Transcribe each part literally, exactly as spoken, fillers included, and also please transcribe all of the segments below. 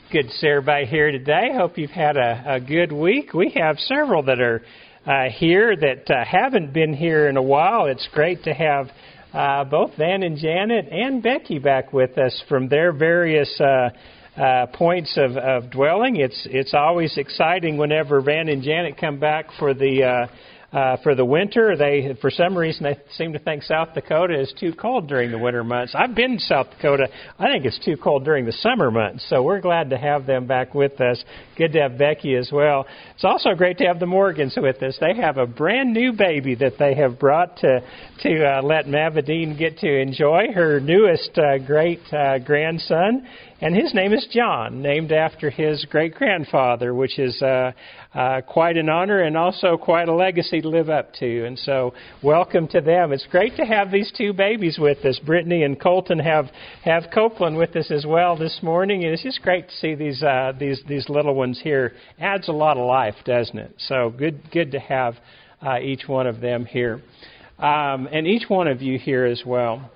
Good to see everybody here today. Hope you've had a, a good week. We have several that are uh, here that uh, haven't been here in a while. It's great to have uh, both Van and Janet and Becky back with us from their various uh, uh, points of, of dwelling. It's it's always exciting whenever Van and Janet come back for the uh, Uh, for the winter. They, for some reason, they seem to think South Dakota is too cold during the winter months. I've been to South Dakota. I think it's too cold during the summer months. So we're glad to have them back with us. Good to have Becky as well. It's also great to have the Morgans with us. They have a brand new baby that they have brought to to uh, let Mavadine get to enjoy, her newest uh, great uh, grandson. And his name is John, named after his great-grandfather, which is uh, uh, quite an honor and also quite a legacy to live up to. And so welcome to them. It's great to have these two babies with us. Brittany and Colton have, have Copeland with us as well this morning. And it's just great to see these uh, these these little ones here. Adds a lot of life, doesn't it? So good, good to have uh, each one of them here. Um, and each one of you here as well.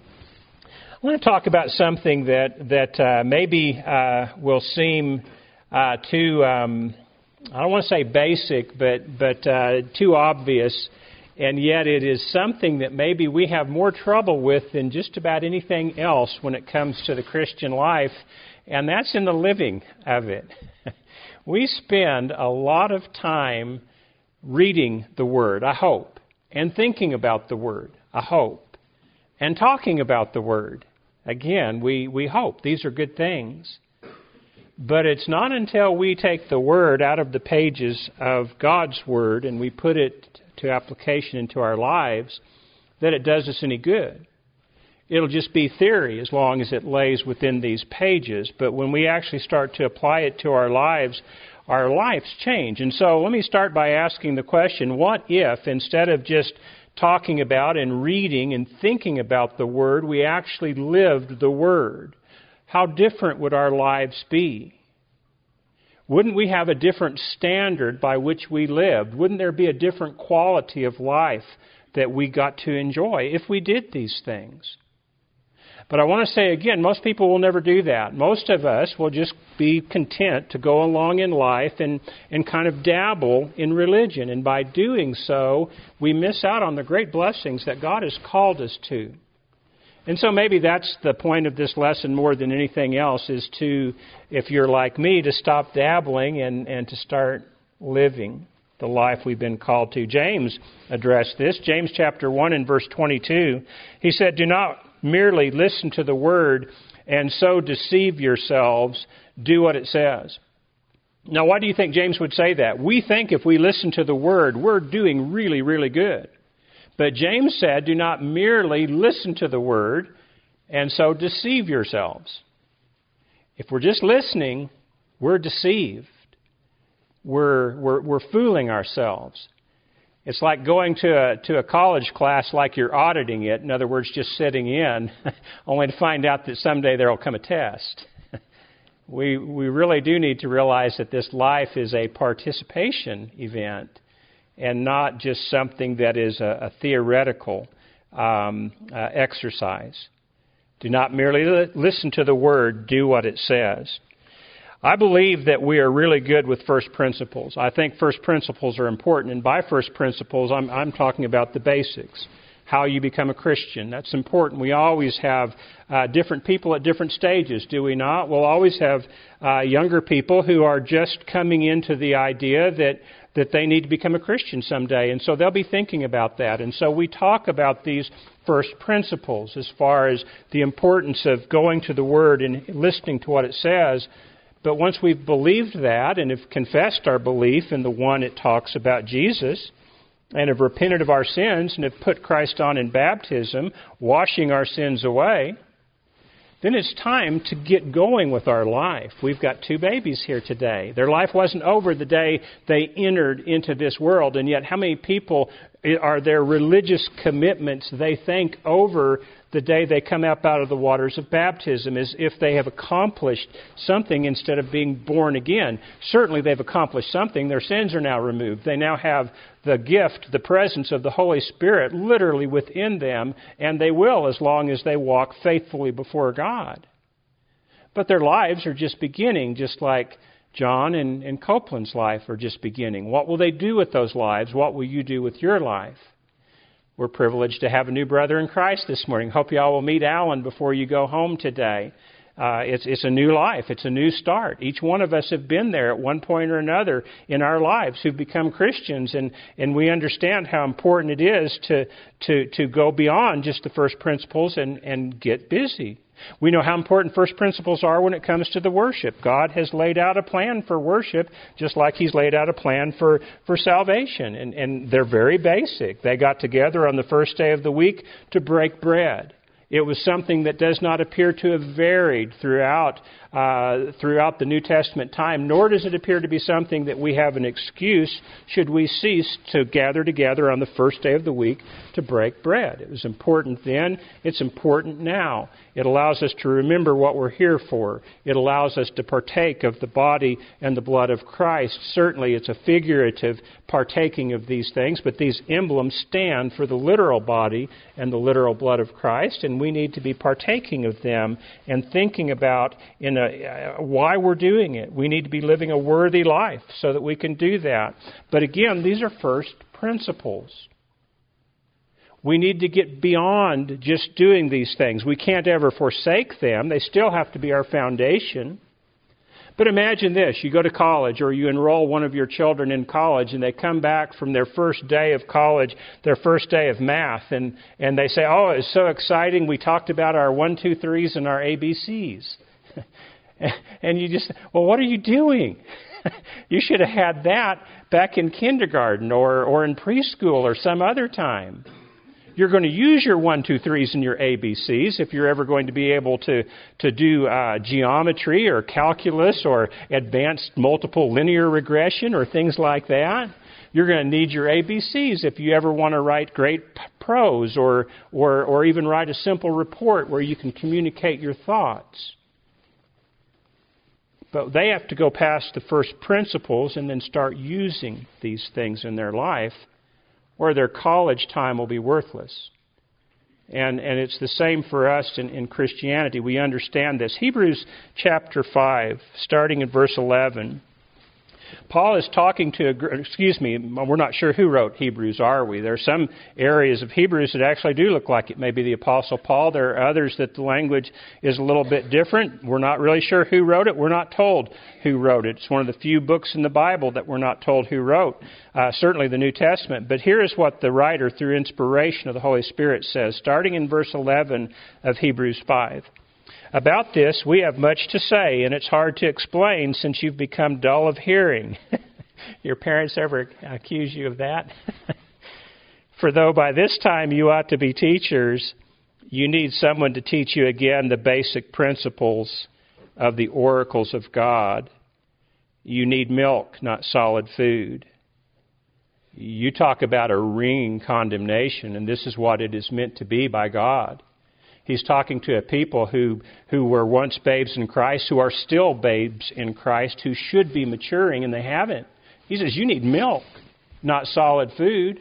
I want to talk about something that that uh, maybe uh, will seem uh, too, um, I don't want to say basic, but but uh, too obvious, and yet it is something that maybe we have more trouble with than just about anything else when it comes to the Christian life, and that's in the living of it. We spend a lot of time reading the Word, I hope, and thinking about the Word, I hope, and talking about the Word. Again, we, we hope. These are good things. But it's not until we take the Word out of the pages of God's Word and we put it to application into our lives that it does us any good. It'll just be theory as long as it lays within these pages. But when we actually start to apply it to our lives, our lives change. And so let me start by asking the question, what if instead of just talking about and reading and thinking about the Word, we actually lived the Word? How different would our lives be? Wouldn't we have a different standard by which we lived? Wouldn't there be a different quality of life that we got to enjoy if we did these things? But I want to say again, most people will never do that. Most of us will just be content to go along in life and, and kind of dabble in religion. And by doing so, we miss out on the great blessings that God has called us to. And so maybe that's the point of this lesson more than anything else, is to, if you're like me, to stop dabbling and, and to start living the life we've been called to. James addressed this. James chapter one and verse twenty-two, he said, "Do not merely listen to the Word and so deceive yourselves. Do what it says." Now, why do you think James would say that? We think if we listen to the Word, we're doing really, really good. But James said, do not merely listen to the Word and so deceive yourselves. If we're just listening, we're deceived. We're, we're, we're fooling ourselves. It's like going to a, to a college class like you're auditing it. In other words, just sitting in, only to find out that someday there will come a test. We we really do need to realize that this life is a participation event and not just something that is a, a theoretical um, uh, exercise. Do not merely li- listen to the Word, do what it says. I believe that we are really good with first principles. I think first principles are important. And by first principles, I'm, I'm talking about the basics, how you become a Christian. That's important. We always have uh, different people at different stages, do we not? We'll always have uh, younger people who are just coming into the idea that, that they need to become a Christian someday. And so they'll be thinking about that. And so we talk about these first principles as far as the importance of going to the Word and listening to what it says. But once we've believed that and have confessed our belief in the one it talks about, Jesus, and have repented of our sins and have put Christ on in baptism, washing our sins away, then it's time to get going with our life. We've got two babies here today. Their life wasn't over the day they entered into this world, and yet how many people are their religious commitments they think over the day they come up out of the waters of baptism, as if they have accomplished something instead of being born again. Certainly they've accomplished something. Their sins are now removed. They now have the gift, the presence of the Holy Spirit literally within them, and they will as long as they walk faithfully before God. but their lives are just beginning, just like John and, and Copeland's life are just beginning. What will they do with those lives? What will you do with your life? We're privileged to have a new brother in Christ this morning. Hope you all will meet Alan before you go home today. Uh, it's, it's a new life. It's a new start. Each one of us have been there at one point or another in our lives who've become Christians, and, and we understand how important it is to, to, to go beyond just the first principles and, and get busy. We know how important first principles are when it comes to the worship. God has laid out a plan for worship, just like He's laid out a plan for, for salvation. And, and they're very basic. They got together on the first day of the week to break bread. It was something that does not appear to have varied throughout uh, throughout the New Testament time, nor does it appear to be something that we have an excuse should we cease to gather together on the first day of the week to break bread. It was important then. It's important now. It allows us to remember what we're here for. It allows us to partake of the body and the blood of Christ. Certainly, it's a figurative partaking of these things, but these emblems stand for the literal body and the literal blood of Christ, and we need to be partaking of them and thinking about in a, uh, why we're doing it. We need to be living a worthy life so that we can do that. But again, these are first principles. We need to get beyond just doing these things. We can't ever forsake them. They still have to be our foundation. But imagine this. You go to college or you enroll one of your children in college and they come back from their first day of college, their first day of math, and, and they say, oh, it's so exciting. We talked about our one, two, threes and our A B Cs. And you just, well, what are you doing? You should have had that back in kindergarten or, or in preschool or some other time. You're going to use your one, two, threes and your A B Cs if you're ever going to be able to, to do uh, geometry or calculus or advanced multiple linear regression or things like that. You're going to need your A B Cs if you ever want to write great prose or, or, or even write a simple report where you can communicate your thoughts. But they have to go past the first principles and then start using these things in their life, or their college time will be worthless. And and it's the same for us in, in Christianity. We understand this. Hebrews chapter five, starting in verse eleven. Paul is talking to, a, excuse me, we're not sure who wrote Hebrews, are we? There are some areas of Hebrews that actually do look like it may be the Apostle Paul. There are others that the language is a little bit different. We're not really sure who wrote it. We're not told who wrote it. It's one of the few books in the Bible that we're not told who wrote, uh, certainly the New Testament. But here is what the writer, through inspiration of the Holy Spirit, says, starting in verse eleven of Hebrews five. About this, we have much to say, and it's hard to explain since you've become dull of hearing. Your parents ever accuse you of that? For though by this time you ought to be teachers, you need someone to teach you again the basic principles of the oracles of God. You need milk, not solid food. You talk about a ringing condemnation, and this is what it is meant to be by God. He's talking to a people who, who were once babes in Christ, who are still babes in Christ, who should be maturing, and they haven't. He says, you need milk, not solid food.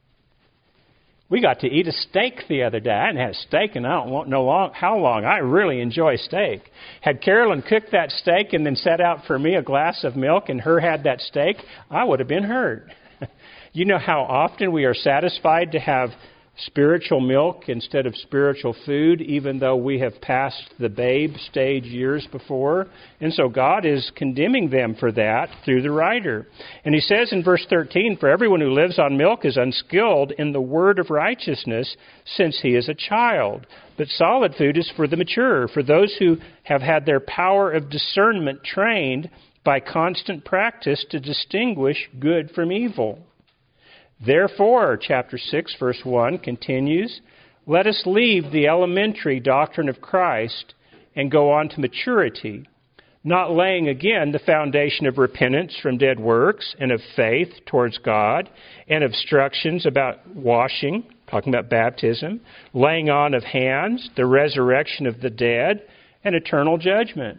We got to eat a steak the other day. I hadn't had a steak in I don't know long, how long. I really enjoy steak. Had Carolyn cooked that steak and then set out for me a glass of milk and her had that steak, I would have been hurt. You know how often we are satisfied to have spiritual milk instead of spiritual food, even though we have passed the babe stage years before. And so God is condemning them for that through the writer. And he says in verse thirteen, for everyone who lives on milk is unskilled in the word of righteousness, since he is a child. But solid food is for the mature, for those who have had their power of discernment trained by constant practice to distinguish good from evil. Therefore, chapter six, verse one continues, let us leave the elementary doctrine of Christ and go on to maturity, not laying again the foundation of repentance from dead works and of faith towards God and instructions about washing, talking about baptism, laying on of hands, the resurrection of the dead, and eternal judgment.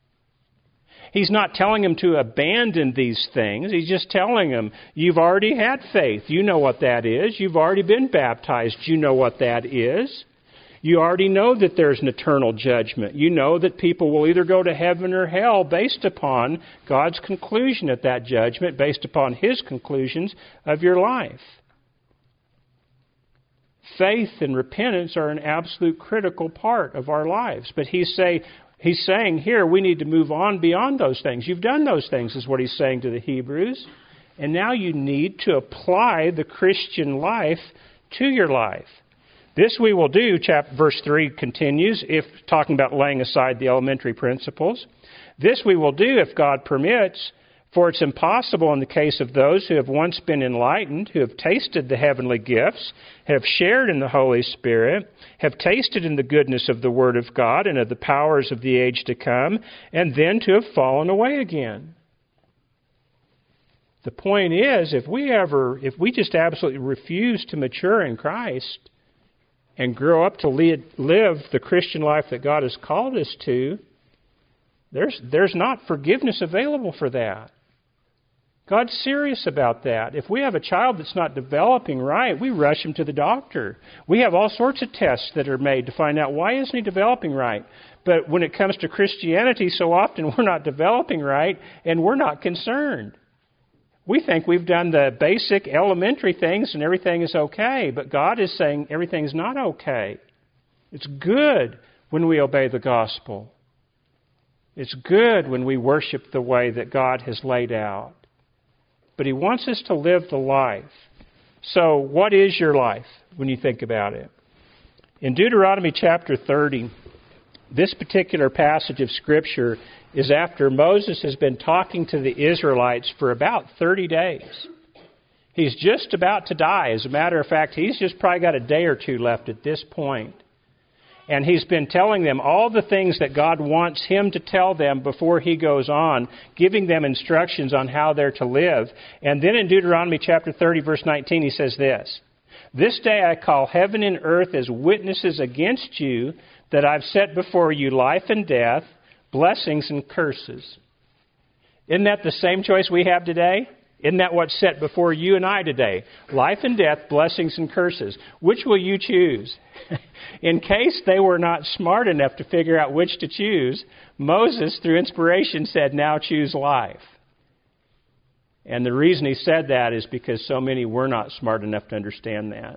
He's not telling them to abandon these things. He's just telling them, you've already had faith. You know what that is. You've already been baptized. You know what that is. You already know that there's an eternal judgment. You know that people will either go to heaven or hell based upon God's conclusion at that judgment, based upon His conclusions of your life. Faith and repentance are an absolute critical part of our lives. But he's, say, he's saying here we need to move on beyond those things. You've done those things, is what he's saying to the Hebrews. And now you need to apply the Christian life to your life. This we will do, chapter, verse three continues, if talking about laying aside the elementary principles. This we will do if God permits, for it's impossible in the case of those who have once been enlightened, who have tasted the heavenly gifts, have shared in the Holy Spirit, have tasted in the goodness of the Word of God and of the powers of the age to come, and then to have fallen away again. The point is, if we ever, if we just absolutely refuse to mature in Christ and grow up to lead, live the Christian life that God has called us to, there's, there's not forgiveness available for that. God's serious about that. If we have a child that's not developing right, we rush him to the doctor. We have all sorts of tests that are made to find out why isn't he developing right. But when it comes to Christianity, so often we're not developing right and we're not concerned. We think we've done the basic elementary things and everything is okay, but God is saying everything's not okay. It's good when we obey the gospel. It's good when we worship the way that God has laid out. But He wants us to live the life. So what is your life when you think about it? In Deuteronomy chapter thirty, this particular passage of Scripture is after Moses has been talking to the Israelites for about thirty days. He's just about to die. As a matter of fact, he's just probably got a day or two left at this point. And he's been telling them all the things that God wants him to tell them before he goes on, giving them instructions on how they're to live. And then in Deuteronomy chapter thirty, verse nineteen, he says this, "This day I call heaven and earth as witnesses against you that I've set before you life and death, blessings and curses." Isn't that the same choice we have today? Isn't that what's set before you and I today? Life and death, blessings and curses. Which will you choose? In case they were not smart enough to figure out which to choose, Moses, through inspiration, said, "Now choose life." And the reason he said that is because so many were not smart enough to understand that.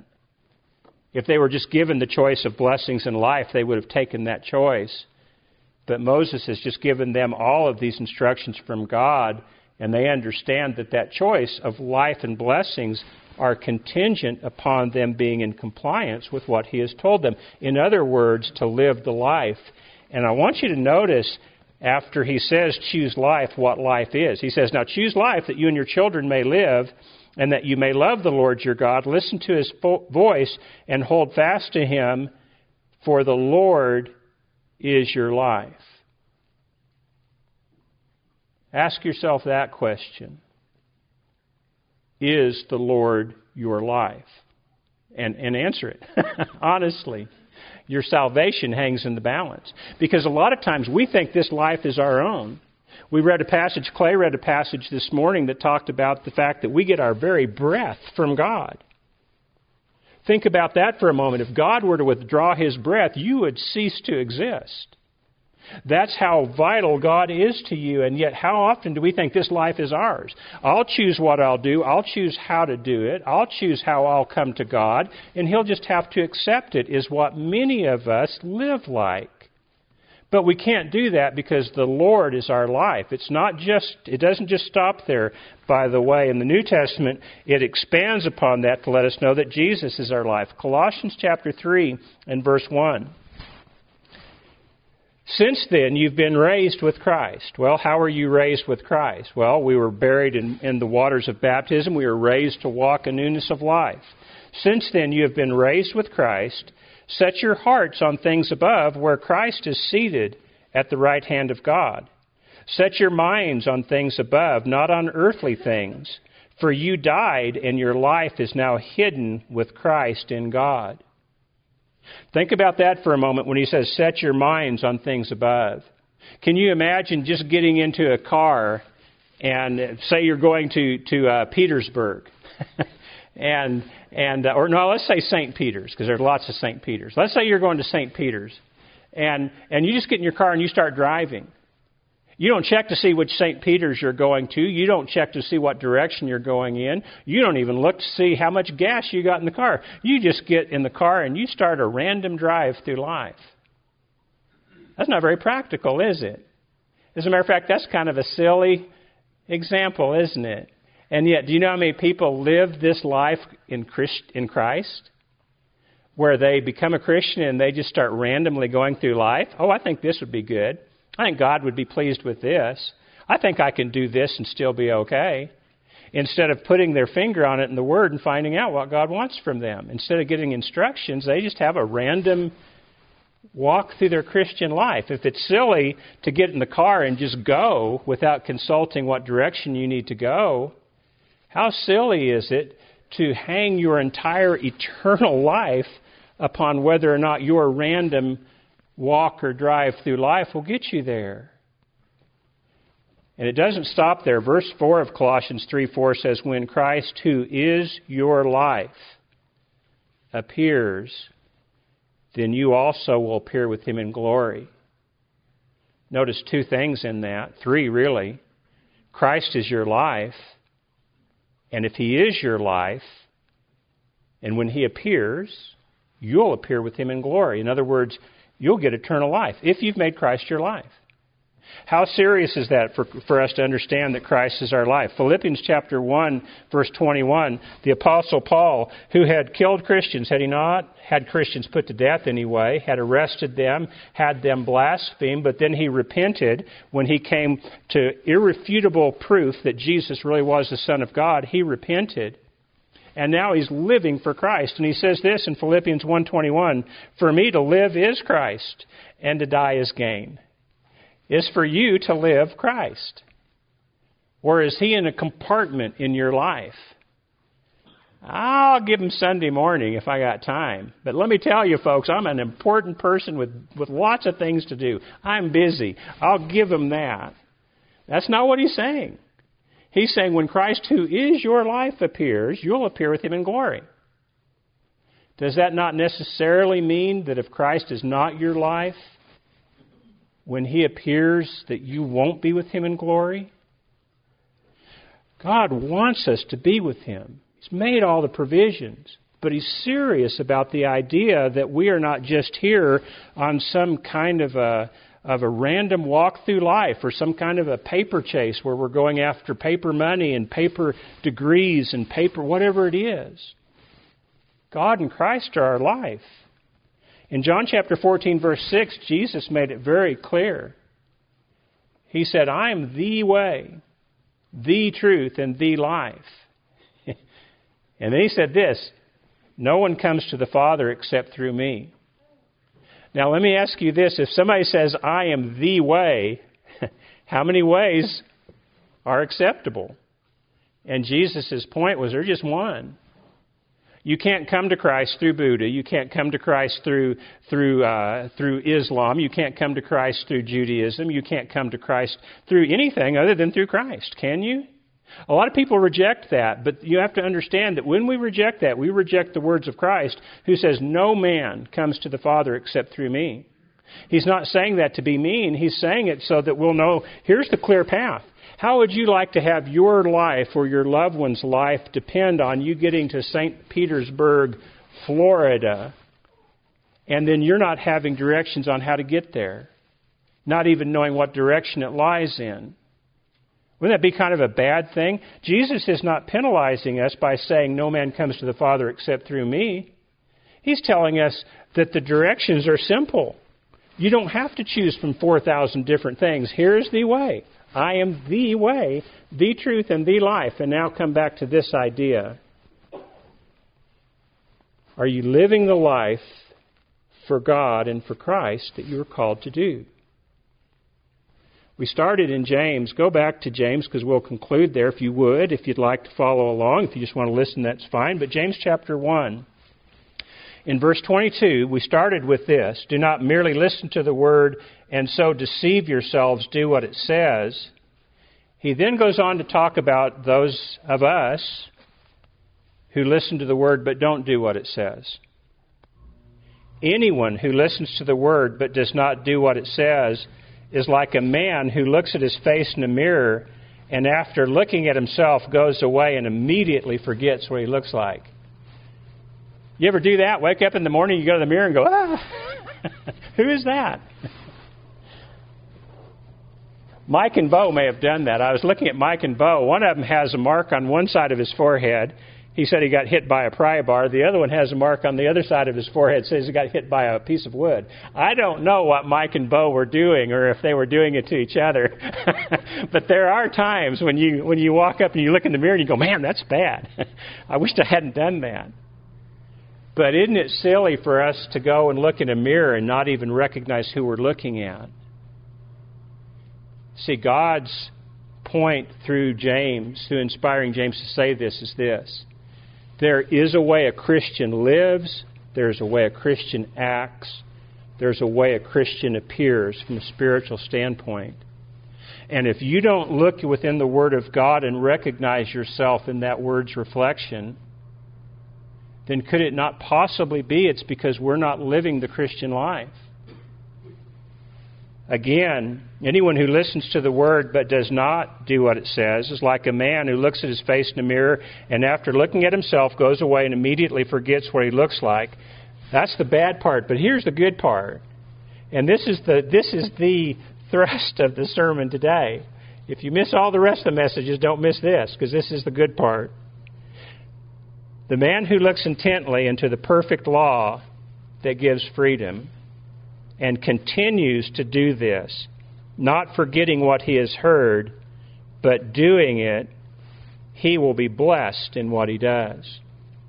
If they were just given the choice of blessings and life, they would have taken that choice. But Moses has just given them all of these instructions from God, and they understand that that choice of life and blessings are contingent upon them being in compliance with what He has told them. In other words, to live the life. And I want you to notice, after He says, choose life, what life is. He says, now choose life that you and your children may live, and that you may love the Lord your God, listen to His voice, and hold fast to Him, for the Lord is your life. Ask yourself that question. Is the Lord your life? And, and answer it honestly. Your salvation hangs in the balance. Because a lot of times we think this life is our own. We read a passage, Clay read a passage this morning that talked about the fact that we get our very breath from God. Think about that for a moment. If God were to withdraw His breath, you would cease to exist. That's how vital God is to you, and yet how often do we think this life is ours? I'll choose what I'll do. I'll choose how to do it. I'll choose how I'll come to God, and He'll just have to accept it, is what many of us live like. But we can't do that because the Lord is our life. It's not just, it doesn't just stop there, by the way. In the New Testament, it expands upon that to let us know that Jesus is our life. Colossians chapter three and verse one. Since then, you've been raised with Christ. Well, how were you raised with Christ? Well, we were buried in, in the waters of baptism. We were raised to walk in newness of life. Since then, you have been raised with Christ. Set your hearts on things above, where Christ is seated at the right hand of God. Set your minds on things above, not on earthly things. For you died, and your life is now hidden with Christ in God. Think about that for a moment when he says, set your minds on things above. Can you imagine just getting into a car and say you're going to, to uh, Petersburg and and uh, or no, let's say Saint Peter's, because there's lots of Saint Peter's. Let's say you're going to Saint Peter's, and and you just get in your car and you start driving. You don't check to see which Saint Peter's you're going to. You don't check to see what direction you're going in. You don't even look to see how much gas you got in the car. You just get in the car and you start a random drive through life. That's not very practical, is it? As a matter of fact, that's kind of a silly example, isn't it? And yet, do you know how many people live this life in Christ, in Christ? Where they become a Christian and they just start randomly going through life. Oh, I think this would be good. I think God would be pleased with this. I think I can do this and still be okay. Instead of putting their finger on it in the Word and finding out what God wants from them. Instead of getting instructions, they just have a random walk through their Christian life. If it's silly to get in the car and just go without consulting what direction you need to go, how silly is it to hang your entire eternal life upon whether or not your random walk or drive through life will get you there? And it doesn't stop there. Verse four of Colossians three four says, when Christ, who is your life, appears, then you also will appear with him in glory. Notice two things in that. Three, really. Christ is your life. And if he is your life, and when he appears, you'll appear with him in glory. In other words, you'll get eternal life if you've made Christ your life. How serious is that for, for us to understand that Christ is our life? Philippians chapter one, verse twenty-one, the Apostle Paul, who had killed Christians, had he not? Had Christians put to death anyway, had arrested them, had them blasphemed, but then he repented when he came to irrefutable proof that Jesus really was the Son of God. He repented. And now he's living for Christ. And he says this in Philippians one twenty-one, for me to live is Christ, and to die is gain. Is for you to live Christ? Or is he in a compartment in your life? I'll give him Sunday morning if I got time. But let me tell you, folks, I'm an important person with, with lots of things to do. I'm busy. I'll give him that. That's not what he's saying. He's saying when Christ, who is your life, appears, you'll appear with him in glory. Does that not necessarily mean that if Christ is not your life, when he appears, that you won't be with him in glory? God wants us to be with him. He's made all the provisions. But he's serious about the idea that we are not just here on some kind of a, of a random walk through life or some kind of a paper chase where we're going after paper money and paper degrees and paper whatever it is. God and Christ are our life. In John chapter fourteen, verse six, Jesus made it very clear. He said, I am the way, the truth, and the life. And then he said this, no one comes to the Father except through me. Now let me ask you this. If somebody says, I am the way, how many ways are acceptable? And Jesus' point was, there's just one. You can't come to Christ through Buddha. You can't come to Christ through through uh, through Islam. You can't come to Christ through Judaism. You can't come to Christ through anything other than through Christ. Can you? A lot of people reject that, but you have to understand that when we reject that, we reject the words of Christ, who says, no man comes to the Father except through me. He's not saying that to be mean. He's saying it so that we'll know, here's the clear path. How would you like to have your life or your loved one's life depend on you getting to Saint Petersburg, Florida, and then you're not having directions on how to get there, not even knowing what direction it lies in? Wouldn't that be kind of a bad thing? Jesus is not penalizing us by saying no man comes to the Father except through me. He's telling us that the directions are simple. You don't have to choose from four thousand different things. Here's the way. I am the way, the truth, and the life. And now come back to this idea. Are you living the life for God and for Christ that you were called to do? We started in James. Go back to James because we'll conclude there if you would. If you'd like to follow along. If you just want to listen, that's fine. But James chapter one. In verse twenty-two, we started with this. Do not merely listen to the word and so deceive yourselves. Do what it says. He then goes on to talk about those of us who listen to the Word but don't do what it says. Anyone who listens to the Word but does not do what it says is like a man who looks at his face in a mirror and after looking at himself goes away and immediately forgets what he looks like. You ever do that? Wake up in the morning, you go to the mirror and go, ah, who is that? Mike and Bo may have done that. I was looking at Mike and Bo. One of them has a mark on one side of his forehead. He said he got hit by a pry bar. The other one has a mark on the other side of his forehead. Says he got hit by a piece of wood. I don't know what Mike and Bo were doing or if they were doing it to each other. But there are times when you when you walk up and you look in the mirror and you go, man, that's bad. I wished I hadn't done that. But isn't it silly for us to go and look in a mirror and not even recognize who we're looking at? See, God's point through James, through inspiring James to say this, is this. There is a way a Christian lives. There's a way a Christian acts. There's a way a Christian appears from a spiritual standpoint. And if you don't look within the Word of God and recognize yourself in that Word's reflection, then could it not possibly be it's because we're not living the Christian life? Again, anyone who listens to the Word but does not do what it says is like a man who looks at his face in a mirror and after looking at himself goes away and immediately forgets what he looks like. That's the bad part, but here's the good part. And this is the this is the thrust of the sermon today. If you miss all the rest of the messages, don't miss this, because this is the good part. The man who looks intently into the perfect law that gives freedom and continues to do this, not forgetting what he has heard, but doing it, he will be blessed in what he does.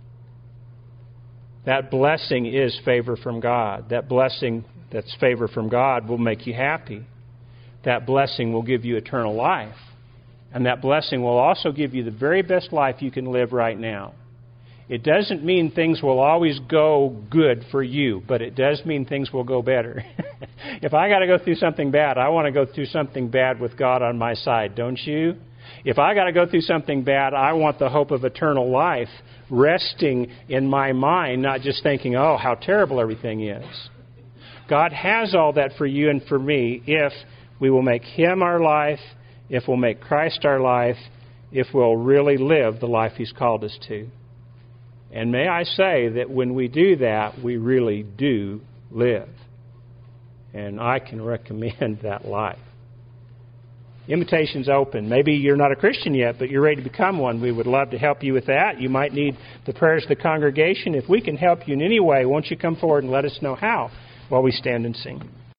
That blessing is favor from God. That blessing that's favor from God will make you happy. That blessing will give you eternal life. And that blessing will also give you the very best life you can live right now. It doesn't mean things will always go good for you, but it does mean things will go better. If I got to go through something bad, I want to go through something bad with God on my side, don't you? If I got to go through something bad, I want the hope of eternal life resting in my mind, not just thinking, oh, how terrible everything is. God has all that for you and for me if we will make Him our life, if we'll make Christ our life, if we'll really live the life He's called us to. And may I say that when we do that, we really do live. And I can recommend that life. Invitation's open. Maybe you're not a Christian yet, but you're ready to become one. We would love to help you with that. You might need the prayers of the congregation. If we can help you in any way, won't you come forward and let us know how while we stand and sing.